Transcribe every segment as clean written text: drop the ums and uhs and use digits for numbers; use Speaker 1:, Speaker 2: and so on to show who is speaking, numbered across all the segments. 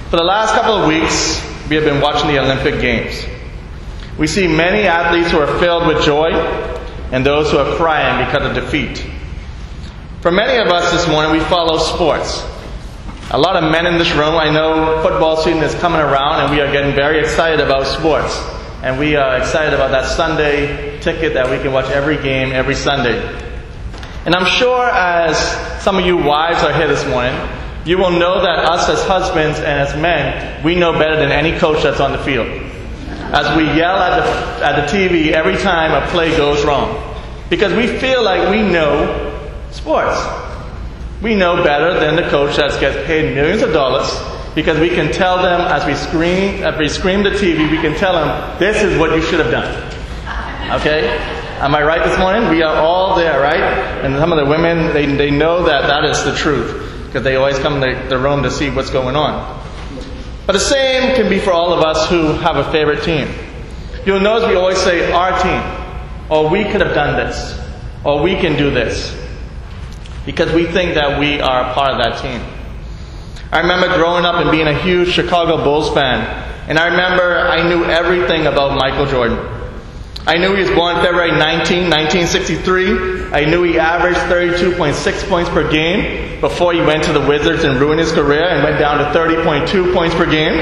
Speaker 1: For the last couple of weeks, we have been watching the Olympic Games. We see many athletes who are filled with joy and those who are crying because of defeat. For many of us this morning, we follow sports. A lot of men in this room, I know football season is coming around and we are getting very excited about sports. And we are excited about that Sunday ticket that we can watch every game every Sunday. And I'm sure as some of you wives are here this morning, you will know that us as husbands and as men, we know better than any coach that's on the field. As we yell at the TV every time a play goes wrong. Because we feel like we know sports. We know better than the coach that gets paid millions of dollars, because we can tell them as we scream the TV, we can tell them, this is what you should have done. Okay? Am I right this morning? We are all there, right? And some of the women, they know that is the truth, because they always come to the room to see what's going on. But the same can be for all of us who have a favorite team. You'll notice we always say, our team, or we could have done this, or we can do this, because we think that we are a part of that team. I remember growing up and being a huge Chicago Bulls fan, and I remember I knew everything about Michael Jordan. I knew he was born February 19, 1963. I knew he averaged 32.6 points per game before he went to the Wizards and ruined his career and went down to 30.2 points per game.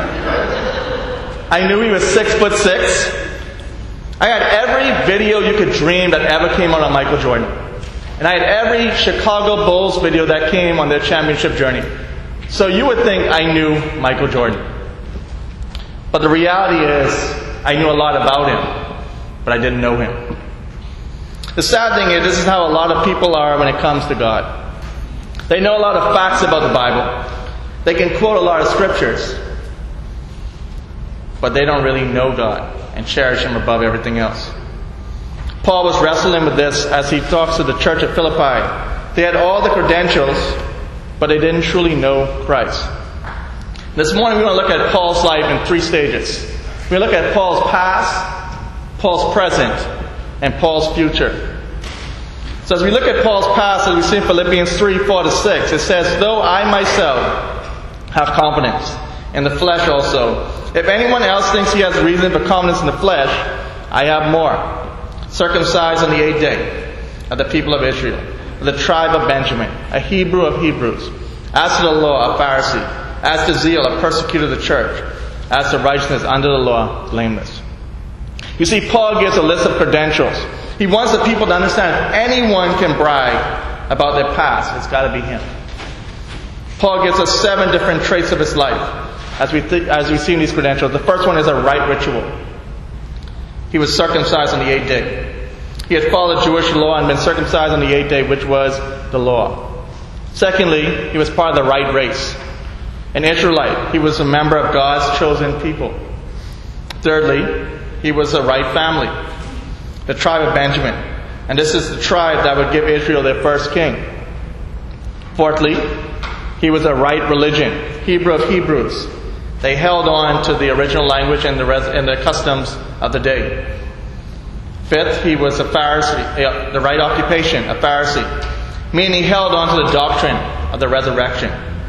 Speaker 1: I knew he was 6'6". I had every video you could dream that ever came out on Michael Jordan. And I had every Chicago Bulls video that came on their championship journey. So you would think I knew Michael Jordan. But the reality is, I knew a lot about him, but I didn't know him. The sad thing is, this is how a lot of people are when it comes to God. They know a lot of facts about the Bible. They can quote a lot of scriptures, but they don't really know God and cherish Him above everything else. Paul was wrestling with this as he talks to the church at Philippi. They had all the credentials, but they didn't truly know Christ. This morning we want to look at Paul's life in 3 stages. We look at Paul's past, Paul's present, and Paul's future. So as we look at Paul's past, as we see in Philippians 3:4-6, it says, though I myself have confidence in the flesh also, if anyone else thinks he has reason for confidence in the flesh, I have more. Circumcised on the 8th day of the people of Israel, of the tribe of Benjamin, a Hebrew of Hebrews, as to the law, a Pharisee, as to zeal, a persecutor of the church, as to righteousness under the law, blameless. You see, Paul gives a list of credentials. He wants the people to understand if anyone can brag about their past, it's got to be him. Paul gives us 7 different traits of his life as we see in these credentials. The first one is a right ritual. He was circumcised on the 8th day. He had followed Jewish law and been circumcised on the 8th day, which was the law. Secondly, he was part of the right race. An Israelite. He was a member of God's chosen people. Thirdly, he was a right family. The tribe of Benjamin. And this is the tribe that would give Israel their first king. Fourthly, he was a right religion. Hebrew of Hebrews. They held on to the original language and the customs of the day. Fifth, he was a Pharisee, the right occupation, a Pharisee, meaning he held on to the doctrine of the resurrection.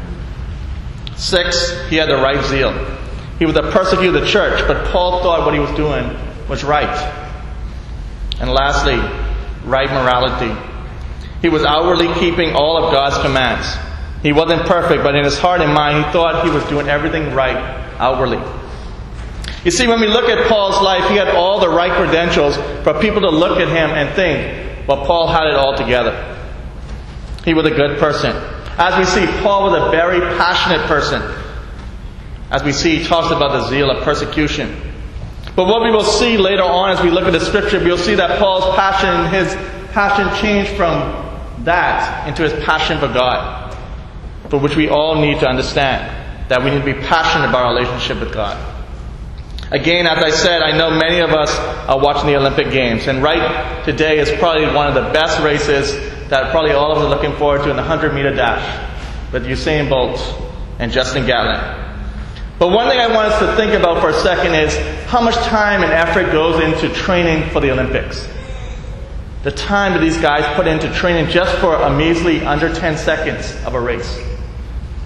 Speaker 1: Sixth, he had the right zeal. He was a persecutor of the church, but Paul thought what he was doing was right. And lastly, right morality. He was outwardly keeping all of God's commands. He wasn't perfect, but in his heart and mind, he thought he was doing everything right outwardly. You see, when we look at Paul's life, he had all the right credentials for people to look at him and think, well, Paul had it all together. He was a good person. As we see, Paul was a very passionate person. As we see, he talks about the zeal of persecution. But what we will see later on as we look at the scripture, we'll see that Paul's passion, his passion changed from that into his passion for God. For which we all need to understand that we need to be passionate about our relationship with God. Again, as I said, I know many of us are watching the Olympic Games, and right today is probably one of the best races that probably all of us are looking forward to in the 100-meter dash with Usain Bolt and Justin Gatlin. But one thing I want us to think about for a second is how much time and effort goes into training for the Olympics. The time that these guys put into training just for a measly under 10 seconds of a race.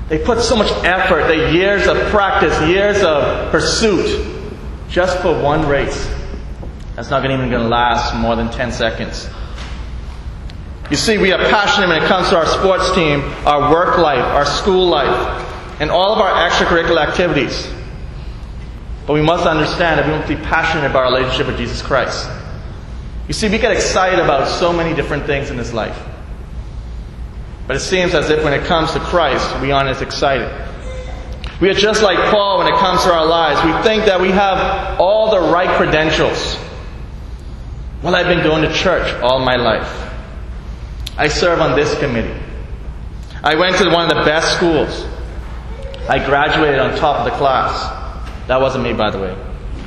Speaker 1: They put so much effort, the years of practice, years of pursuit, just for one race. That's not even going to last more than 10 seconds. You see, we are passionate when it comes to our sports team, our work life, our school life, and all of our extracurricular activities. But we must understand that we must be passionate about our relationship with Jesus Christ. You see, we get excited about so many different things in this life. But it seems as if when it comes to Christ, we aren't as excited. We are just like Paul when it comes to our lives. We think that we have all the right credentials. Well, I've been going to church all my life. I serve on this committee. I went to one of the best schools. I graduated on top of the class. That wasn't me, by the way.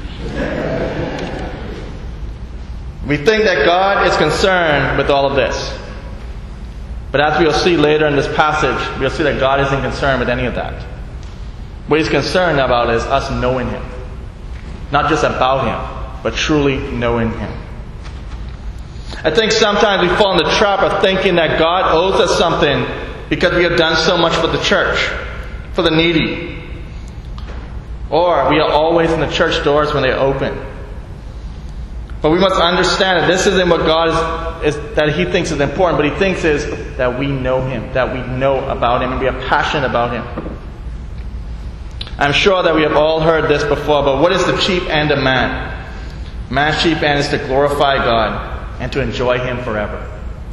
Speaker 1: We think that God is concerned with all of this. But as we'll see later in this passage, we'll see that God isn't concerned with any of that. What He's concerned about is us knowing Him. Not just about Him, but truly knowing Him. I think sometimes we fall in the trap of thinking that God owes us something because we have done so much for the church, for the needy. Or we are always in the church doors when they open. But we must understand that this isn't what God is that He thinks is important. But He thinks is that we know Him, that we know about Him, and we are passionate about Him. I'm sure that we have all heard this before, but what is the chief end of man? Man's chief end is to glorify God and to enjoy Him forever.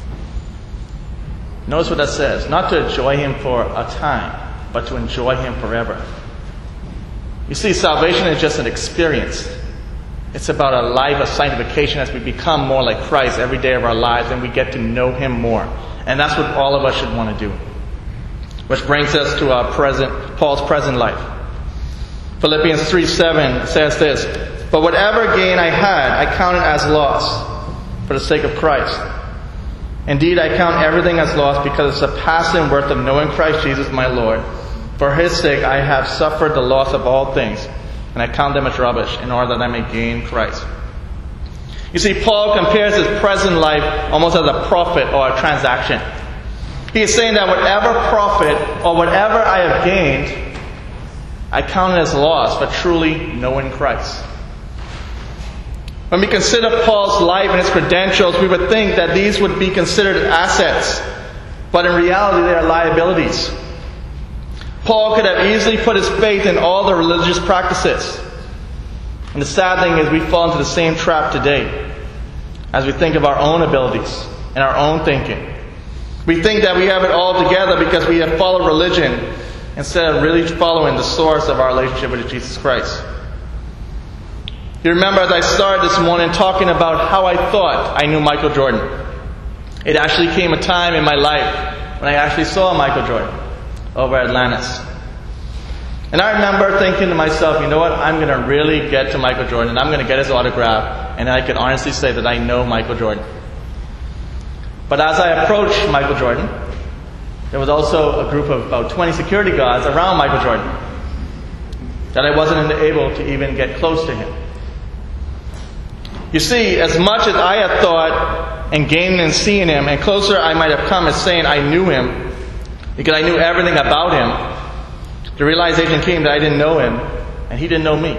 Speaker 1: Notice what that says. Not to enjoy Him for a time, but to enjoy Him forever. You see, salvation is just an experience. It's about a life of sanctification as we become more like Christ every day of our lives and we get to know Him more. And that's what all of us should want to do. Which brings us to our Paul's present life. Philippians 3:7 says this, "But whatever gain I had, I counted as loss for the sake of Christ. Indeed, I count everything as loss because of the surpassing worth of knowing Christ Jesus my Lord. For His sake I have suffered the loss of all things, and I count them as rubbish in order that I may gain Christ." You see, Paul compares his present life almost as a profit or a transaction. He is saying that whatever profit or whatever I have gained, I count it as loss for truly knowing Christ. When we consider Paul's life and his credentials, we would think that these would be considered assets. But in reality, they are liabilities. Paul could have easily put his faith in all the religious practices. And the sad thing is we fall into the same trap today as we think of our own abilities and our own thinking. We think that we have it all together because we have followed religion instead of really following the source of our relationship with Jesus Christ. You remember as I started this morning talking about how I thought I knew Michael Jordan. It actually came a time in my life when I actually saw Michael Jordan over at Atlantis. And I remember thinking to myself, you know what, I'm going to really get to Michael Jordan. I'm going to get his autograph. And I can honestly say that I know Michael Jordan. But as I approached Michael Jordan, there was also a group of about 20 security guards around Michael Jordan that I wasn't able to even get close to him. You see, as much as I had thought and gained in seeing him, and closer I might have come as saying I knew him, because I knew everything about him, the realization came that I didn't know him, and he didn't know me.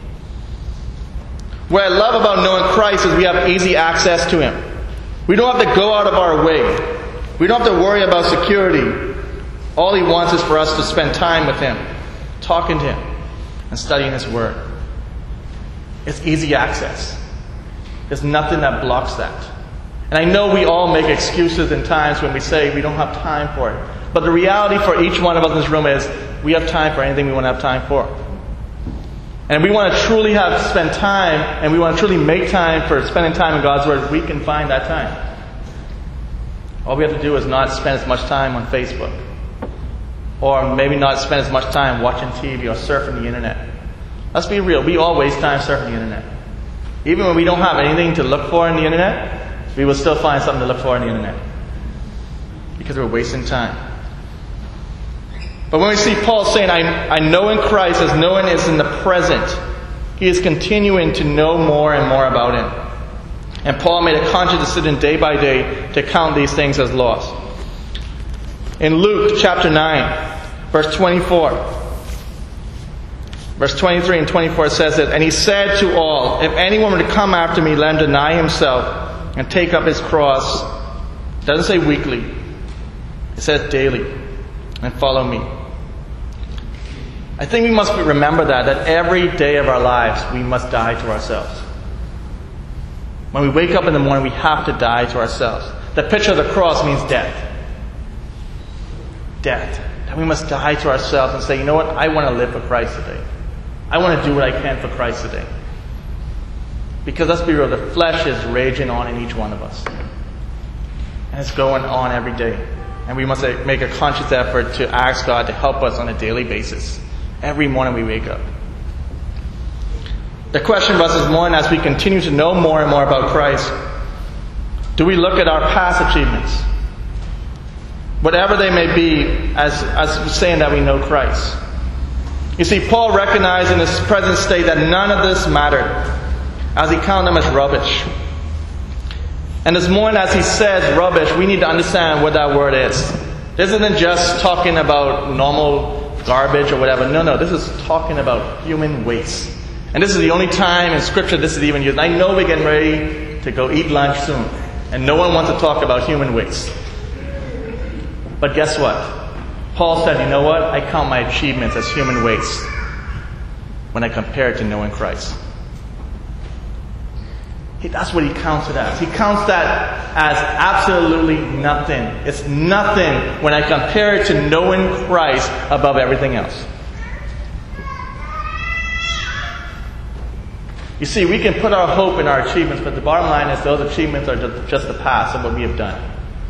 Speaker 1: What I love about knowing Christ is we have easy access to Him. We don't have to go out of our way. We don't have to worry about security. All He wants is for us to spend time with Him, talking to Him, and studying His Word. It's easy access. There's nothing that blocks that. And I know we all make excuses in times when we say we don't have time for it. But the reality for each one of us in this room is we have time for anything we want to have time for. And we want to truly spend time, and we want to truly make time for spending time in God's Word, we can find that time. All we have to do is not spend as much time on Facebook. Or maybe not spend as much time watching TV or surfing the internet. Let's be real, we all waste time surfing the internet. Even when we don't have anything to look for in the internet, we will still find something to look for in the internet. Because we're wasting time. But when we see Paul saying, I know in Christ, as knowing is in the present, he is continuing to know more and more about Him. And Paul made a conscious decision day by day to count these things as loss. In Luke chapter 9, Verse 24. Verse 23 and 24 says that, and he said to all, if anyone were to come after me, let him deny himself and take up his cross. It doesn't say weekly. It says daily. And follow me. I think we must remember that every day of our lives we must die to ourselves. When we wake up in the morning, we have to die to ourselves. The picture of the cross means death. Death. That we must die to ourselves and say, you know what? I want to live for Christ today. I want to do what I can for Christ today. Because let's be real, the flesh is raging on in each one of us. And it's going on every day. And we must make a conscious effort to ask God to help us on a daily basis. Every morning we wake up. The question for us this morning, as we continue to know more and more about Christ, do we look at our past achievements, whatever they may be, as saying that we know Christ? You see, Paul recognized in his present state that none of this mattered, as he counted them as rubbish. And this morning, as he says rubbish, we need to understand what that word is. This isn't just talking about normal garbage or whatever. No, this is talking about human waste. And this is the only time in Scripture this is even used. I know we're getting ready to go eat lunch soon, and no one wants to talk about human waste. But guess what? Paul said, you know what? I count my achievements as human waste when I compare it to knowing Christ. That's what he counts it as. He counts that as absolutely nothing. It's nothing when I compare it to knowing Christ above everything else. You see, we can put our hope in our achievements, but the bottom line is those achievements are just the past of what we have done.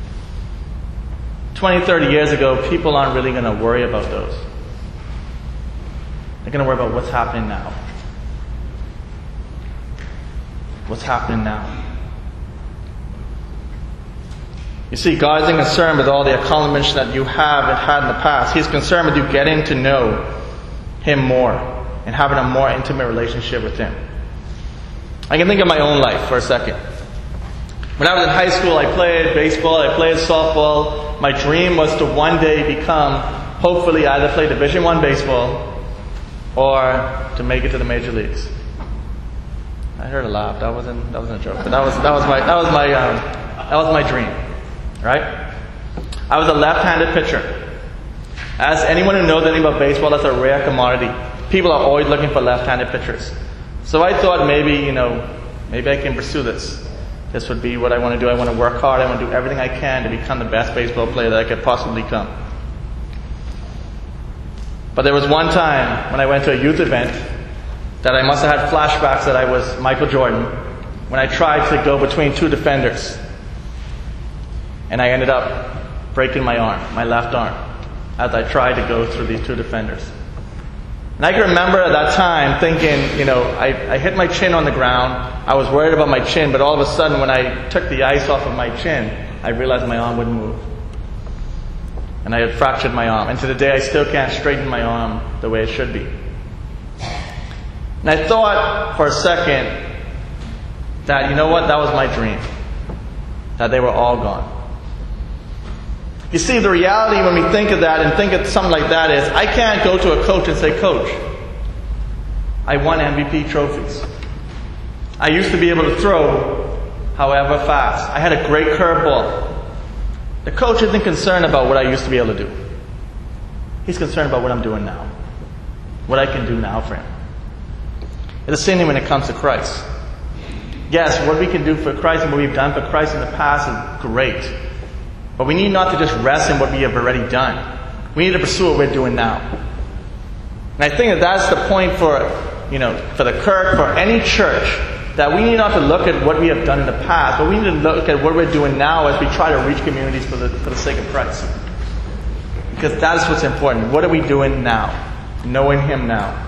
Speaker 1: 20, 30 years ago, people aren't really going to worry about those. They're going to worry about what's happening now. What's happening now? You see, God isn't concerned with all the accomplishments that you have and had in the past. He's concerned with you getting to know Him more and having a more intimate relationship with Him. I can think of my own life for a second. When I was in high school, I played baseball, I played softball. My dream was to one day become, hopefully, either play Division I baseball or to make it to the major leagues. I heard a laugh. That wasn't a joke, but that was my dream, right? I was a left-handed pitcher. As anyone who knows anything about baseball, that's a rare commodity. People are always looking for left-handed pitchers. So I thought maybe I can pursue this. This would be what I want to do. I want to work hard. I want to do everything I can to become the best baseball player that I could possibly become. But there was one time when I went to a youth event that I must have had flashbacks that I was Michael Jordan when I tried to go between two defenders. And I ended up breaking my arm, my left arm, as I tried to go through these two defenders. And I can remember at that time thinking, I hit my chin on the ground. I was worried about my chin, but all of a sudden when I took the ice off of my chin, I realized my arm wouldn't move. And I had fractured my arm. And to the day I still can't straighten my arm the way it should be. And I thought for a second that, that was my dream. That they were all gone. You see, the reality when we think of that and think of something like that is, I can't go to a coach and say, Coach, I won MVP trophies. I used to be able to throw however fast. I had a great curveball. The coach isn't concerned about what I used to be able to do. He's concerned about what I'm doing now. What I can do now for him. It's the same thing when it comes to Christ. Yes, what we can do for Christ and what we've done for Christ in the past is great. But we need not to just rest in what we have already done. We need to pursue what we're doing now. And I think that's the point for the Kirk, for any church, that we need not to look at what we have done in the past, but we need to look at what we're doing now as we try to reach communities for the sake of Christ. Because that is what's important. What are we doing now? Knowing Him now.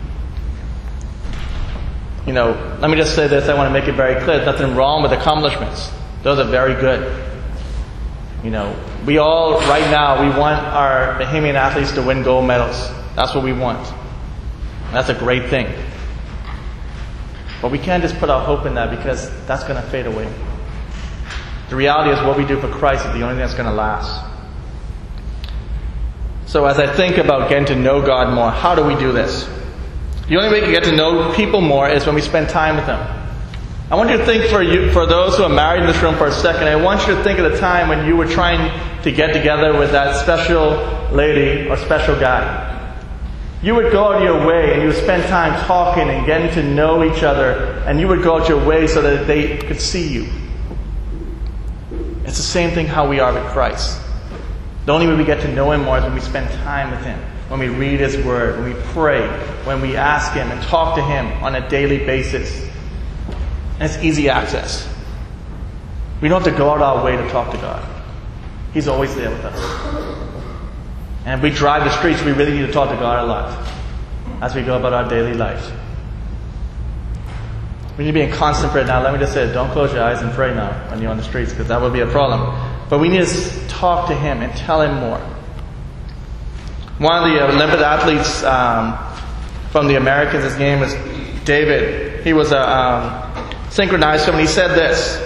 Speaker 1: Let me just say this. I want to make it very clear. There's nothing wrong with accomplishments. Those are very good. We all, right now, we want our Bahamian athletes to win gold medals. That's what we want. And that's a great thing. But we can't just put our hope in that because that's going to fade away. The reality is what we do for Christ is the only thing that's going to last. So as I think about getting to know God more, how do we do this? The only way to get to know people more is when we spend time with them. I want you to think for those who are married in this room for a second, I want you to think of the time when you were trying to get together with that special lady or special guy. You would go out of your way and you would spend time talking and getting to know each other, and you would go out your way so that they could see you. It's the same thing how we are with Christ. The only way we get to know Him more is when we spend time with Him, when we read His Word, when we pray, when we ask Him and talk to Him on a daily basis. And it's easy access. We don't have to go out our way to talk to God. He's always there with us. And if we drive the streets, we really need to talk to God a lot as we go about our daily lives. We need to be in constant prayer. Now, let me just say, don't close your eyes and pray now when you're on the streets, because that would be a problem. But we need to talk to Him and tell Him more. One of the Olympic athletes from the Americans, his name was David. He was a synchronized swimmer. He said this: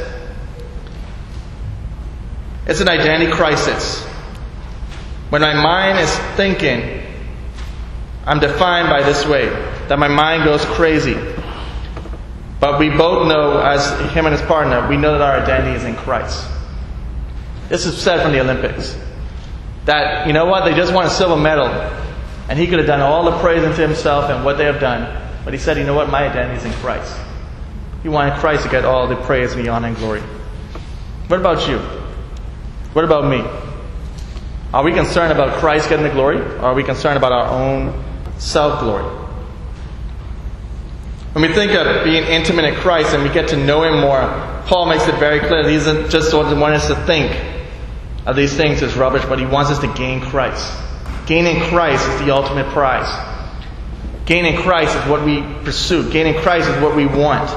Speaker 1: it's an identity crisis. When my mind is thinking, I'm defined by this way, that my mind goes crazy. But we both know, as him and his partner, we know that our identity is in Christ. This is said from the Olympics. That, you know what, they just won a silver medal. And he could have done all the praise unto himself and what they have done. But he said, you know what, my identity is in Christ. He wanted Christ to get all the praise and the honor and glory. What about you? What about me? Are we concerned about Christ getting the glory? Or are we concerned about our own self-glory? When we think of being intimate in Christ and we get to know Him more, Paul makes it very clear that He doesn't just want us to think of these things as rubbish, but he wants us to gain Christ. Gaining Christ is the ultimate prize. Gaining Christ is what we pursue. Gaining Christ is what we want.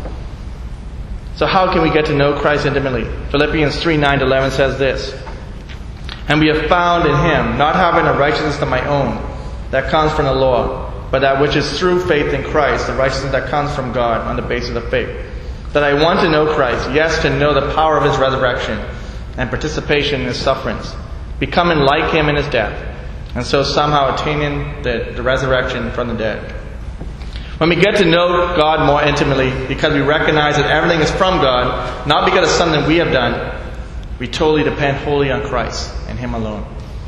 Speaker 1: So how can we get to know Christ intimately? Philippians 3:9-11 says this: and we have found in Him, not having a righteousness of my own that comes from the law, but that which is through faith in Christ, the righteousness that comes from God on the basis of faith. That I want to know Christ, yes, to know the power of His resurrection and participation in His sufferings, becoming like Him in His death, and so somehow attaining the resurrection from the dead. When we get to know God more intimately, because we recognize that everything is from God, not because of something we have done, we totally depend wholly on Christ and Him alone.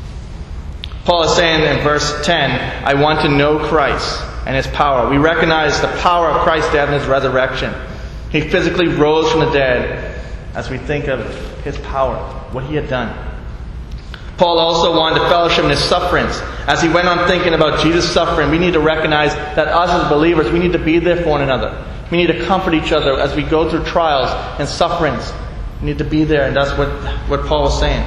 Speaker 1: Paul is saying in verse 10, I want to know Christ and His power. We recognize the power of Christ's death and His resurrection. He physically rose from the dead as we think of His power, what He had done. Paul also wanted to fellowship in His sufferings. As he went on thinking about Jesus' suffering, we need to recognize that us as believers, we need to be there for one another. We need to comfort each other as we go through trials and sufferings. We need to be there, and that's what Paul was saying.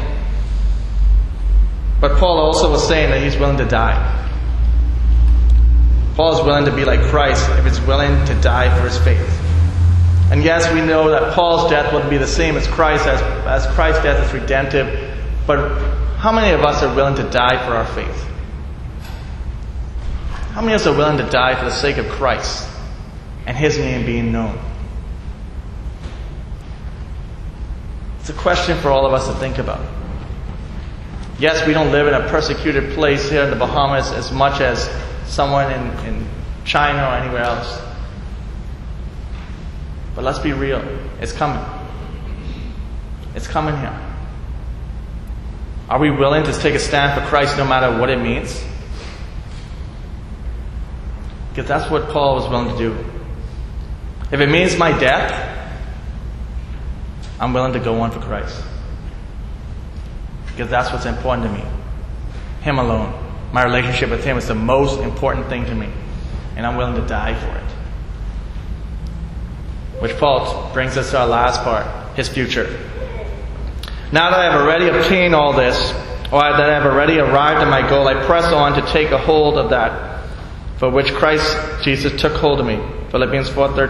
Speaker 1: But Paul also was saying that he's willing to die. Paul is willing to be like Christ if he's willing to die for his faith. And yes, we know that Paul's death wouldn't be the same as Christ, as Christ's death is redemptive. But how many of us are willing to die for our faith? How many of us are willing to die for the sake of Christ and His name being known? It's a question for all of us to think about. Yes, we don't live in a persecuted place here in the Bahamas as much as someone in China or anywhere else. But let's be real. It's coming. It's coming here. Are we willing to take a stand for Christ no matter what it means? Because that's what Paul was willing to do. If it means my death, I'm willing to go on for Christ. Because that's what's important to me. Him alone. My relationship with Him is the most important thing to me. And I'm willing to die for it. Which Paul brings us to our last part, his future. Now that I have already obtained all this, or that I have already arrived at my goal, I press on to take a hold of that for which Christ Jesus took hold of me. Philippians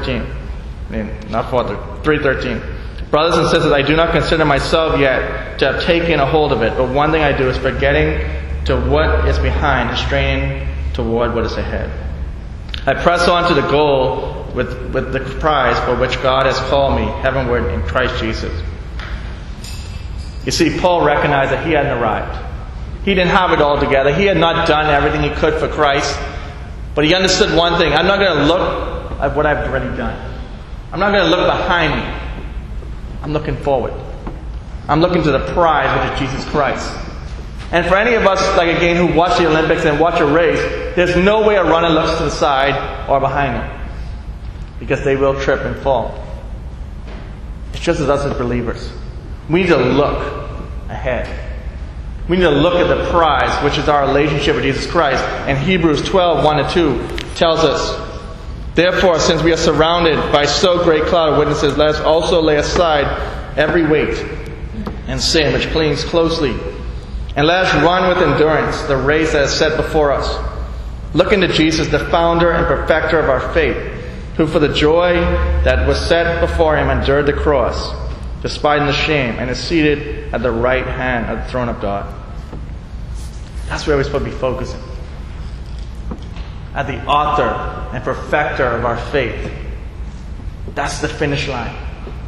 Speaker 1: 3:13. Brothers and sisters, I do not consider myself yet to have taken a hold of it, but one thing I do is forgetting to what is behind and straining toward what is ahead. I press on to the goal with the prize for which God has called me heavenward in Christ Jesus. You see, Paul recognized that he hadn't arrived. He didn't have it all together. He had not done everything he could for Christ. But he understood one thing. I'm not going to look at what I've already done. I'm not going to look behind me. I'm looking forward. I'm looking to the prize, which is Jesus Christ. And for any of us, like again, who watch the Olympics and watch a race, there's no way a runner looks to the side or behind them. Because they will trip and fall. It's just as us as believers. We need to look ahead. We need to look at the prize, which is our relationship with Jesus Christ. And Hebrews 12, 1-2 tells us, therefore, since we are surrounded by so great a cloud of witnesses, let us also lay aside every weight and sin which clings closely. And let us run with endurance the race that is set before us. Looking to Jesus, the founder and perfecter of our faith, who for the joy that was set before him endured the cross, despising the shame, and is seated at the right hand of the throne of God. That's where we're supposed to be focusing. At the author and perfecter of our faith. That's the finish line.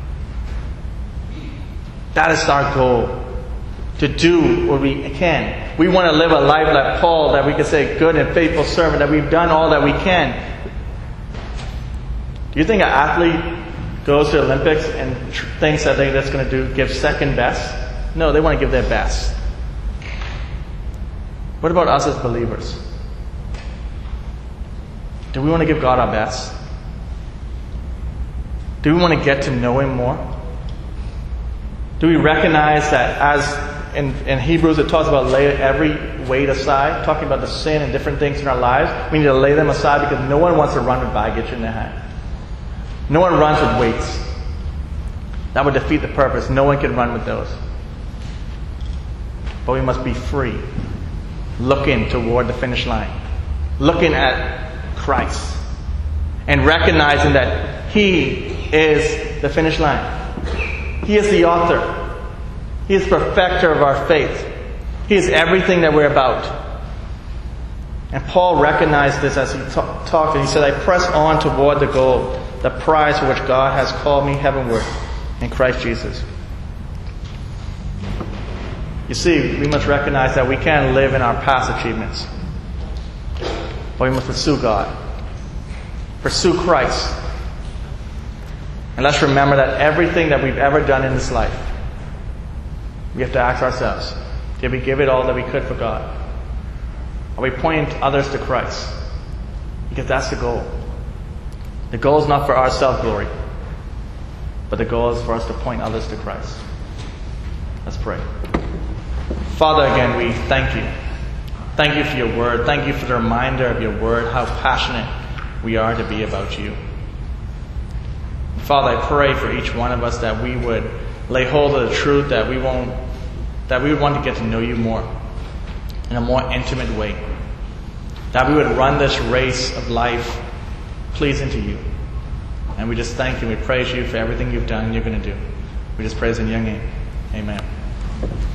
Speaker 1: That is our goal. To do what we can. We want to live a life like Paul, that we can say, good and faithful servant, that we've done all that we can. Do you think an athlete goes to the Olympics and thinks that they're just going to give second best? No, they want to give their best. What about us as believers? Do we want to give God our best? Do we want to get to know Him more? Do we recognize that as in Hebrews it talks about lay every weight aside, talking about the sin and different things in our lives. We need to lay them aside because no one wants to run with baggage in their hand. No one runs with weights. That would defeat the purpose. No one can run with those. But we must be free, looking toward the finish line, looking at Christ, and recognizing that He is the finish line. He is the author. He is the perfecter of our faith. He is everything that we're about. And Paul recognized this as he talked, and he said, I press on toward the goal, the prize for which God has called me heavenward in Christ Jesus. You see, we must recognize that we can't live in our past achievements. But we must pursue God. Pursue Christ. And let's remember that everything that we've ever done in this life, we have to ask ourselves, did we give it all that we could for God? Are we pointing others to Christ? Because that's the goal. The goal is not for our self-glory, but the goal is for us to point others to Christ. Let's pray. Father, again, we thank you. Thank you for your word. Thank you for the reminder of your word, how passionate we are to be about you. Father, I pray for each one of us that we would lay hold of the truth, that we would want to get to know you more in a more intimate way. That we would run this race of life pleasing to you. And we just thank you and we praise you for everything you've done and you're going to do. We just praise in your name. Amen.